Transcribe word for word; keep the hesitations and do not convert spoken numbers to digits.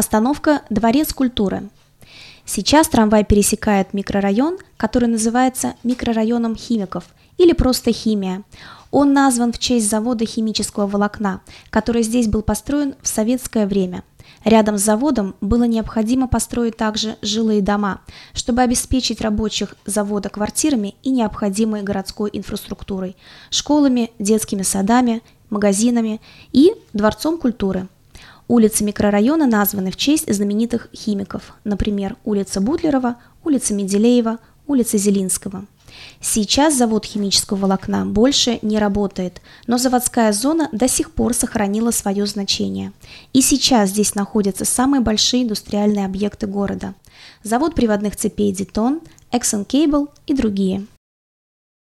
Остановка «Дворец культуры». Сейчас трамвай пересекает микрорайон, который называется микрорайоном химиков или просто химия. Он назван в честь завода химического волокна, который здесь был построен в советское время. Рядом с заводом было необходимо построить также жилые дома, чтобы обеспечить рабочих завода квартирами и необходимой городской инфраструктурой, школами, детскими садами, магазинами и дворцом культуры. Улицы микрорайона названы в честь знаменитых химиков, например, улица Бутлерова, улица Менделеева, улица Зелинского. Сейчас завод химического волокна больше не работает, но заводская зона до сих пор сохранила свое значение. И сейчас здесь находятся самые большие индустриальные объекты города – завод приводных цепей Детон, Exxon Cable и другие.